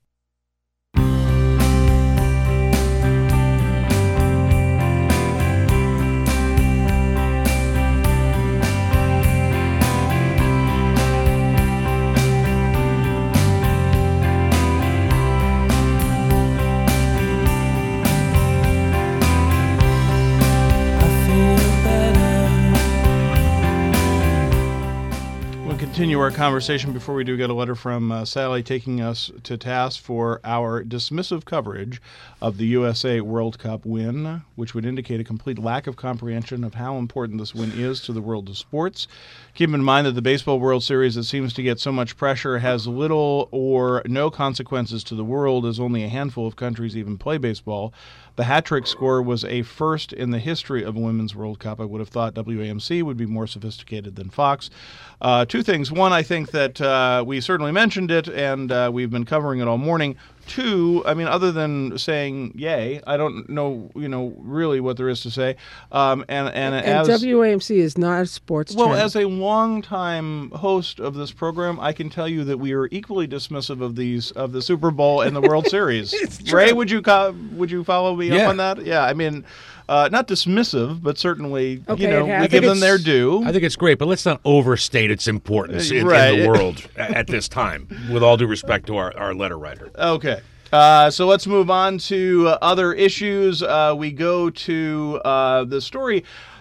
[SPEAKER 1] We'll continue our conversation. Before we do, get a letter from uh, Sally taking us to task for our dismissive coverage of the U S A World Cup win, which would indicate a complete lack of comprehension of how important this win is to the world of sports. Keep in mind that the Baseball World Series that seems to get so much pressure has little or no consequences to the world, as only a handful of countries even play baseball. The hat-trick score was a first in the history of a Women's World Cup. I would have thought W A M C would be more sophisticated than Fox. Uh, two things. One, I think that uh, we certainly mentioned it, and uh, we've been covering it all morning. Two, I mean, other than saying yay, I don't know, you know, really what there is to say. Um, and and,
[SPEAKER 3] And
[SPEAKER 1] as
[SPEAKER 3] W A M C is not a sports
[SPEAKER 1] well,
[SPEAKER 3] channel.
[SPEAKER 1] as a longtime host of this program, I can tell you that we are equally dismissive of these of the Super Bowl and the World Series. Ray, would you co- would you follow me
[SPEAKER 2] Yeah.
[SPEAKER 1] up on that? Yeah, I mean, uh, not dismissive, but certainly,
[SPEAKER 3] Okay,
[SPEAKER 1] you know,
[SPEAKER 3] it has-
[SPEAKER 1] we
[SPEAKER 3] I
[SPEAKER 1] give
[SPEAKER 3] think
[SPEAKER 1] them their
[SPEAKER 2] it's-
[SPEAKER 1] due.
[SPEAKER 2] I think it's great, but let's not overstate its importance in,
[SPEAKER 1] Right.
[SPEAKER 2] in the world a- at this time, with all due respect to our, our letter writer.
[SPEAKER 1] Okay. Uh, so let's move on to uh, other issues. Uh, we go to uh, the story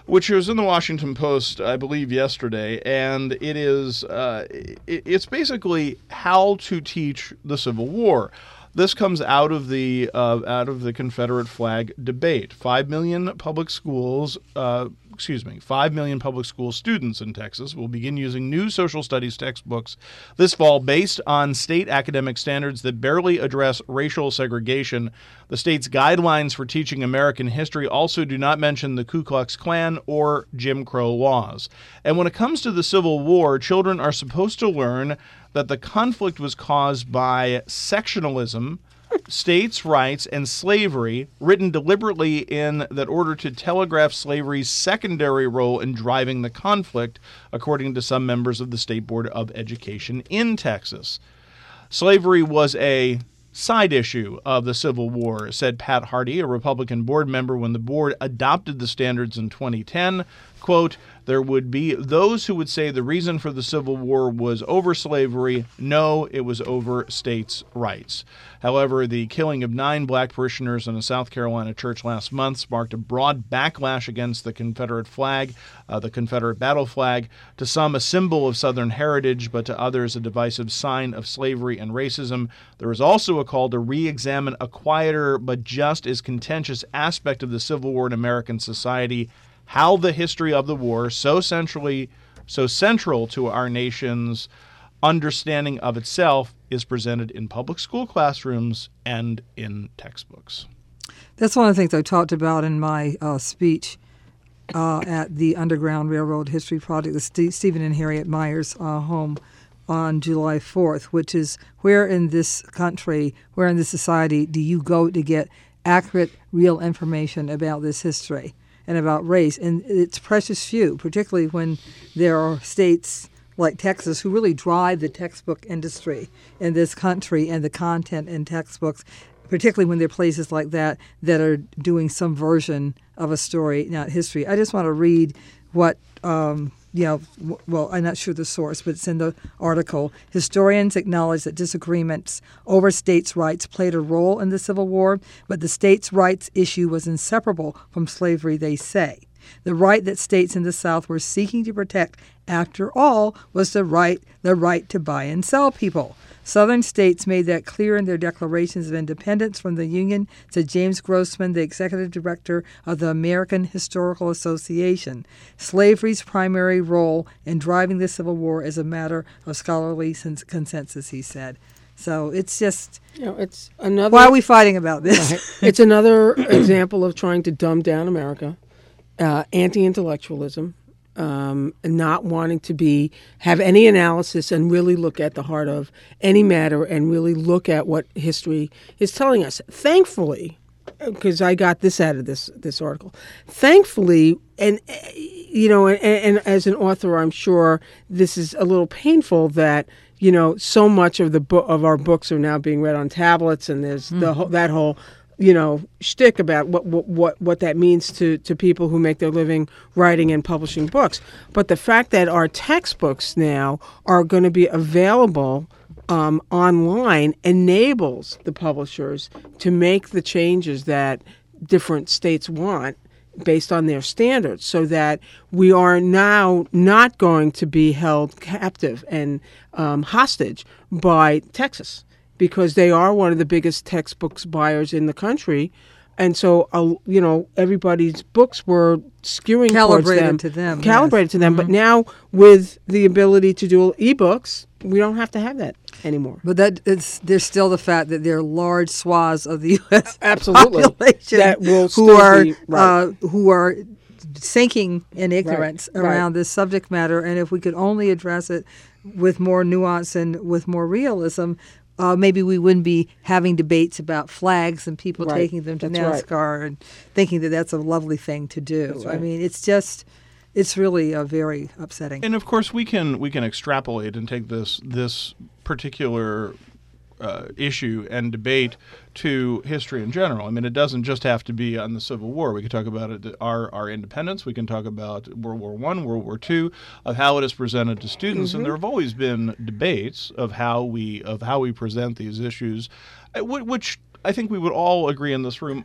[SPEAKER 1] which was in the Washington Post, I believe, yesterday, and it is uh, it, it's basically how to teach the Civil War. This comes out of the uh, out of the Confederate flag debate. Five million public schools, uh, excuse me, five million public school students in Texas will begin using new social studies textbooks this fall, based on state academic standards that barely address racial segregation. The state's guidelines for teaching American history also do not mention the Ku Klux Klan or Jim Crow laws. And when it comes to the Civil War, children are supposed to learn that the conflict was caused by sectionalism, states' rights, and slavery, written deliberately in that order to telegraph slavery's secondary role in driving the conflict, according to some members of the State Board of Education in Texas. Slavery was a side issue of the Civil War, said Pat Hardy, a Republican board member, when the board adopted the standards in twenty ten. Quote, there would be those who would say the reason for the Civil War was over slavery. No, it was over states' rights. However, the killing of nine black parishioners in a South Carolina church last month sparked a broad backlash against the Confederate flag, uh, the Confederate battle flag, to some a symbol of Southern heritage, but to others a divisive sign of slavery and racism. There was also a call to re-examine a quieter but just as contentious aspect of the Civil War in American society, how the history of the war, so centrally, so central to our nation's understanding of itself, is presented in public school classrooms and in textbooks.
[SPEAKER 4] That's one of the things I talked about in my uh, speech uh, at the Underground Railroad History Project, the St- Stephen and Harriet Myers uh, home on July fourth, which is where in this country, where in this society do you go to get accurate, real information about this history and about race? And it's precious few, particularly when there are states like Texas who really drive the textbook industry in this country and the content in textbooks, particularly when there are places like that that are doing some version of a story, not history. I just want to read what, um, you know, w- well, I'm not sure the source, but it's in the article. Historians acknowledge that disagreements over states' rights played a role in the Civil War, but the states' rights issue was inseparable from slavery, they say. The right that states in the South were seeking to protect, after all, was the right, the right to buy and sell people. Southern states made that clear in their declarations of independence from the Union, said James Grossman, the executive director of the American Historical Association. Slavery's primary role in driving the Civil War is a matter of scholarly consensus, he said. So it's just,
[SPEAKER 3] you know, it's another.
[SPEAKER 4] Why are we fighting about this?
[SPEAKER 3] Right. It's another example of trying to dumb down America, uh, anti-intellectualism. Um, not wanting to be have any analysis and really look at the heart of any matter and really look at what history is telling us. Thankfully, because I got this out of this this article, thankfully, and you know, and, and as an author, I'm sure this is a little painful that you know so much of the book of our books are now being read on tablets, and there's mm. the whole, that whole. you know, shtick about what, what what that means to, to people who make their living writing and publishing books. But the fact that our textbooks now are going to be available um, online enables the publishers to make the changes that different states want based on their standards, so that we are now not going to be held captive and um, hostage by Texas, because they are one of the biggest textbooks buyers in the country. And so, uh, you know, everybody's books were skewing
[SPEAKER 4] calibrated
[SPEAKER 3] towards them.
[SPEAKER 4] to them.
[SPEAKER 3] Calibrated
[SPEAKER 4] yes.
[SPEAKER 3] to them.
[SPEAKER 4] Mm-hmm.
[SPEAKER 3] But now with the ability to do ebooks, we don't have to have that anymore.
[SPEAKER 4] But that it's there's still the fact that there are large swaths of the U S
[SPEAKER 3] Absolutely.
[SPEAKER 4] population
[SPEAKER 3] that will
[SPEAKER 4] who
[SPEAKER 3] still
[SPEAKER 4] are
[SPEAKER 3] be, right.
[SPEAKER 4] uh, who are sinking in ignorance
[SPEAKER 3] Right.
[SPEAKER 4] around
[SPEAKER 3] Right.
[SPEAKER 4] this subject matter. And if we could only address it with more nuance and with more realism, Uh, maybe we wouldn't be having debates about flags and people
[SPEAKER 3] Right.
[SPEAKER 4] taking them to
[SPEAKER 3] That's
[SPEAKER 4] NASCAR
[SPEAKER 3] right.
[SPEAKER 4] and thinking that that's a lovely thing to do.
[SPEAKER 3] That's
[SPEAKER 4] I
[SPEAKER 3] right.
[SPEAKER 4] mean, it's just, it's really uh, very upsetting.
[SPEAKER 1] And of course, we can we can extrapolate and take this this particular uh, issue and debate to history in general. I mean, it doesn't just have to be on the Civil War. We could talk about it, our our independence. We can talk about World War One, World War Two, of how it is presented to students.
[SPEAKER 3] Mm-hmm.
[SPEAKER 1] And there have always been debates of how we of how we present these issues, uh, wh- which I think we would all agree in this room are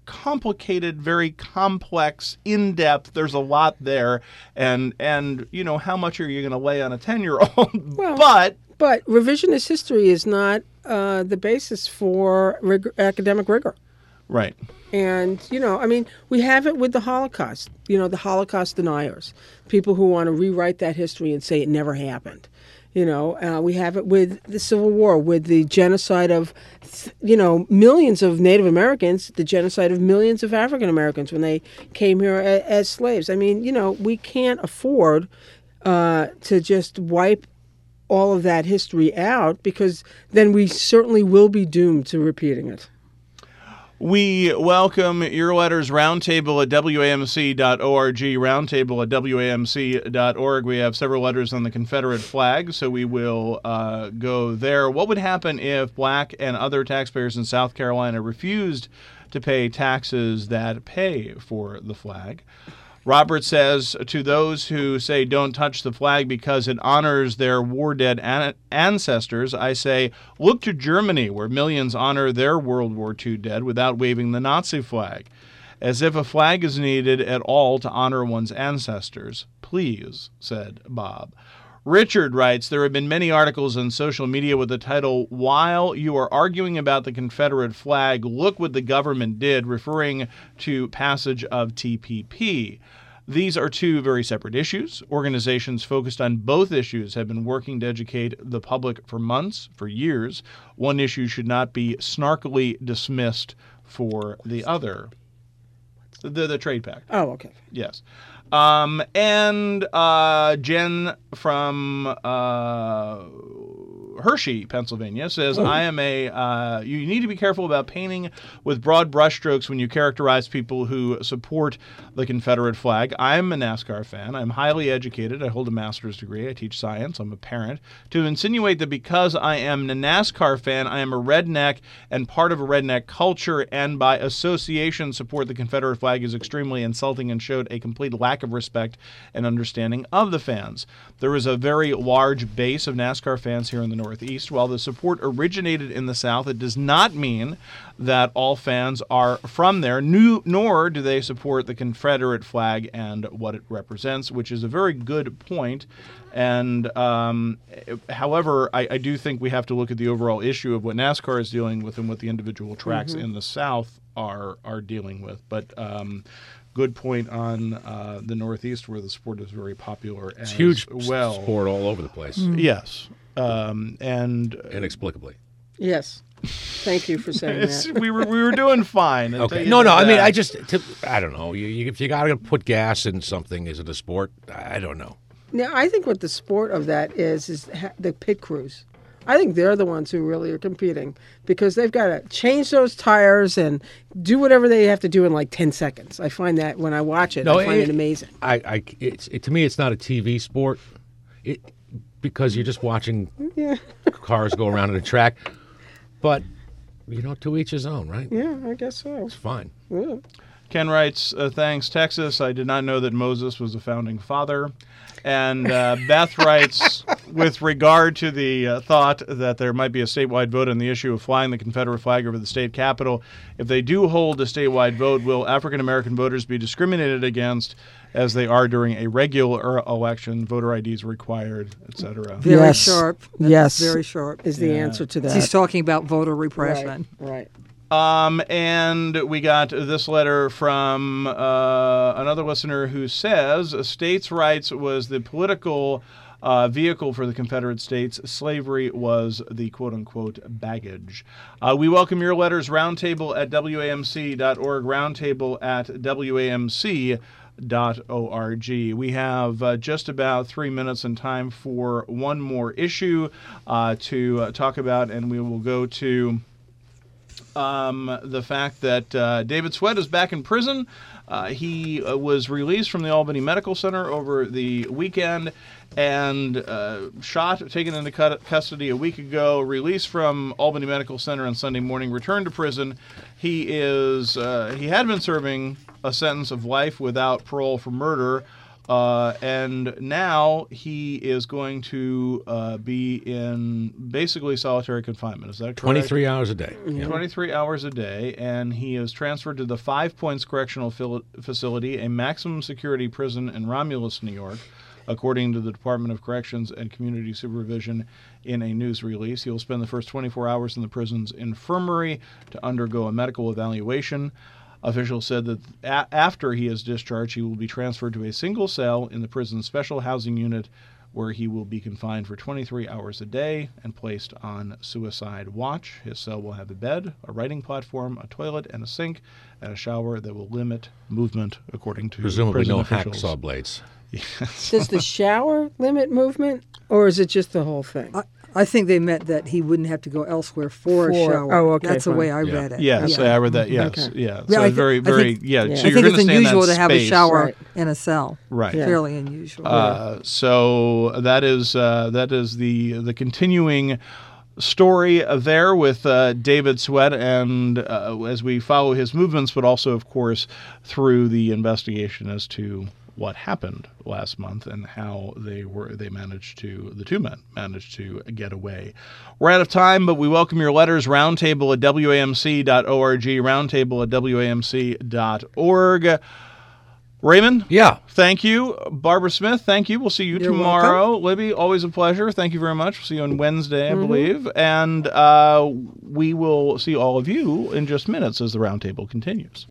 [SPEAKER 1] complicated, very complex, in-depth. There's a lot there, and and you know, how much are you going to lay on a ten-year-old?
[SPEAKER 3] Well,
[SPEAKER 1] but
[SPEAKER 3] but revisionist history is not uh, the basis for rig- academic rigor.
[SPEAKER 1] right.
[SPEAKER 3] And, you know, I mean, we have it with the Holocaust, you know, the Holocaust deniers, people who want to rewrite that history and say it never happened. You know, uh, we have it with the Civil War, with the genocide of, you know, millions of Native Americans, the genocide of millions of African Americans when they came here as, as slaves. I mean, you know, we can't afford uh, to just wipe all of that history out, because then we certainly will be doomed to repeating it.
[SPEAKER 1] We welcome your letters, roundtable at W A M C dot org, roundtable at W A M C dot org. We have several letters on the Confederate flag, so we will uh, go there. What would happen if black and other taxpayers in South Carolina refused to pay taxes that pay for the flag? Robert says, to those who say don't touch the flag because it honors their war-dead an- ancestors, I say, look to Germany, where millions honor their World War Two dead without waving the Nazi flag. As if a flag is needed at all to honor one's ancestors. Please, said Bob. Richard writes, there have been many articles on social media with the title, While You Are Arguing About the Confederate Flag, Look What the Government Did, referring to passage of T P P. These are two very separate issues. Organizations focused on both issues have been working to educate the public for months, for years. One issue should not be snarkily dismissed for the other. The, the trade pact.
[SPEAKER 3] Oh, okay.
[SPEAKER 1] Yes. Um, and uh, Jen from uh, Hershey, Pennsylvania, says,
[SPEAKER 3] Oh.
[SPEAKER 1] I am a, uh, you need to be careful about painting with broad brushstrokes when you characterize people who support the Confederate flag. I'm a NASCAR fan. I'm highly educated. I hold a master's degree. I teach science. I'm a parent. To insinuate that because I am a NASCAR fan, I am a redneck and part of a redneck culture, and by association support the Confederate flag is extremely insulting and showed a complete lack of respect and understanding of the fans. There is a very large base of NASCAR fans here in the Northeast. While the support originated in the South, it does not mean that all fans are from there, nor do they support the Confederate flag and what it represents, which is a very good point. And um, however, I, I do think we have to look at the overall issue of what NASCAR is dealing with and what the individual tracks
[SPEAKER 3] Mm-hmm.
[SPEAKER 1] in the South are are dealing with. But um, good point on uh, the Northeast, where the sport is very popular as
[SPEAKER 2] It's huge
[SPEAKER 1] well.
[SPEAKER 2] sport all over the place,
[SPEAKER 1] Yes. Um, and
[SPEAKER 2] inexplicably.
[SPEAKER 3] Yes. Thank you for saying that.
[SPEAKER 1] we were we were doing fine. until
[SPEAKER 2] Okay.
[SPEAKER 1] you
[SPEAKER 2] No,
[SPEAKER 1] did
[SPEAKER 2] no. I mean,
[SPEAKER 1] that.
[SPEAKER 2] I just, to, I don't know. You, you, if you got to put gas in something, is it a sport? I don't know.
[SPEAKER 3] Now, I think what the sport of that is, is ha- the pit crews. I think they're the ones who really are competing, because they've got to change those tires and do whatever they have to do in like ten seconds. I find that when I watch it,
[SPEAKER 2] No,
[SPEAKER 3] I find
[SPEAKER 2] it-
[SPEAKER 3] it amazing.
[SPEAKER 2] I, I, it's, it, to me, it's not a T V sport, it, because you're just watching
[SPEAKER 3] Yeah.
[SPEAKER 2] cars go around on a track. But, you know, to each his own, right?
[SPEAKER 3] Yeah, I guess so.
[SPEAKER 2] It's fine.
[SPEAKER 3] Yeah.
[SPEAKER 1] Ken writes, uh, thanks, Texas. I did not know that Moses was a founding father. And uh, Beth writes, with regard to the uh, thought that there might be a statewide vote on the issue of flying the Confederate flag over the state capitol, if they do hold a statewide vote, will African-American voters be discriminated against as they are during a regular election? Voter I Ds required, et cetera.
[SPEAKER 4] Very
[SPEAKER 3] Yes.
[SPEAKER 4] sharp. That's
[SPEAKER 3] Yes.
[SPEAKER 4] Very sharp.
[SPEAKER 3] Is the
[SPEAKER 1] Yeah.
[SPEAKER 3] answer to that.
[SPEAKER 4] He's talking about voter
[SPEAKER 3] right.
[SPEAKER 4] repression.
[SPEAKER 3] Right.
[SPEAKER 1] Um, and we got this letter from uh, another listener who says, states' rights was the political uh, vehicle for the Confederate States. Slavery was the quote-unquote baggage. Uh, we welcome your letters, roundtable at W A M C dot org, roundtable at W A M C dot org. We have uh, just about three minutes in time for one more issue uh, to uh, talk about, and we will go to Um, the fact that uh, David Sweat is back in prison. Uh, he uh, was released from the Albany Medical Center over the weekend and uh, shot, taken into cu- custody a week ago, released from Albany Medical Center on Sunday morning, returned to prison. He is uh, he had been serving a sentence of life without parole for murder Uh, and now he is going to uh, be in basically solitary confinement. Is that correct?
[SPEAKER 2] twenty-three hours a day. Yeah.
[SPEAKER 1] twenty-three hours a day, and he is transferred to the Five Points Correctional Fil- Facility, a maximum security prison in Romulus, New York, according to the Department of Corrections and Community Supervision in a news release. He will spend the first twenty-four hours in the prison's infirmary to undergo a medical evaluation. Officials said that a- after he is discharged, he will be transferred to a single cell in the prison's special housing unit, where he will be confined for twenty-three hours a day and placed on suicide watch. His cell will have a bed, a writing platform, a toilet, and a sink, and a shower that will limit movement, according to
[SPEAKER 2] Presumably
[SPEAKER 1] prison
[SPEAKER 2] no
[SPEAKER 1] officials.
[SPEAKER 2] hacksaw blades.
[SPEAKER 1] Yes.
[SPEAKER 3] Does the shower limit movement, or is it just the whole thing?
[SPEAKER 4] I, I think they meant that he wouldn't have to go elsewhere for, a
[SPEAKER 3] For-
[SPEAKER 4] shower.
[SPEAKER 3] oh, okay,
[SPEAKER 4] That's the
[SPEAKER 3] fine.
[SPEAKER 4] way I
[SPEAKER 2] Yeah.
[SPEAKER 4] read it.
[SPEAKER 1] Yes,
[SPEAKER 4] Yeah.
[SPEAKER 1] I read that. Yes,
[SPEAKER 3] Okay.
[SPEAKER 1] yeah.
[SPEAKER 4] Yeah,
[SPEAKER 1] So
[SPEAKER 4] I
[SPEAKER 1] it's
[SPEAKER 4] thi-
[SPEAKER 1] very,
[SPEAKER 4] I
[SPEAKER 1] very,
[SPEAKER 4] think-
[SPEAKER 1] yeah.
[SPEAKER 3] Yeah.
[SPEAKER 1] So
[SPEAKER 4] I
[SPEAKER 1] you're
[SPEAKER 4] think
[SPEAKER 1] going
[SPEAKER 4] it's
[SPEAKER 1] to stay in
[SPEAKER 4] unusual
[SPEAKER 1] that
[SPEAKER 4] to have a
[SPEAKER 1] space.
[SPEAKER 4] shower
[SPEAKER 3] Right.
[SPEAKER 4] in a cell.
[SPEAKER 1] Right.
[SPEAKER 3] Yeah.
[SPEAKER 4] Fairly unusual.
[SPEAKER 1] Uh, so that is uh, that is the the continuing story there with uh, David Sweat, and uh, as we follow his movements, but also, of course, through the investigation as to what happened last month and how they were they managed to the two men managed to get away. We're out of time, but we welcome your letters. Roundtable at W A M C dot org. Roundtable at W A M C dot org. Raymond?
[SPEAKER 2] Yeah.
[SPEAKER 1] Thank you. Barbara Smith, thank you. We'll see you
[SPEAKER 4] You're
[SPEAKER 1] tomorrow. Libby, always a pleasure. Thank you very much. We'll see you on Wednesday, I
[SPEAKER 3] Mm-hmm.
[SPEAKER 1] believe. And uh, we will see all of you in just minutes as the roundtable continues.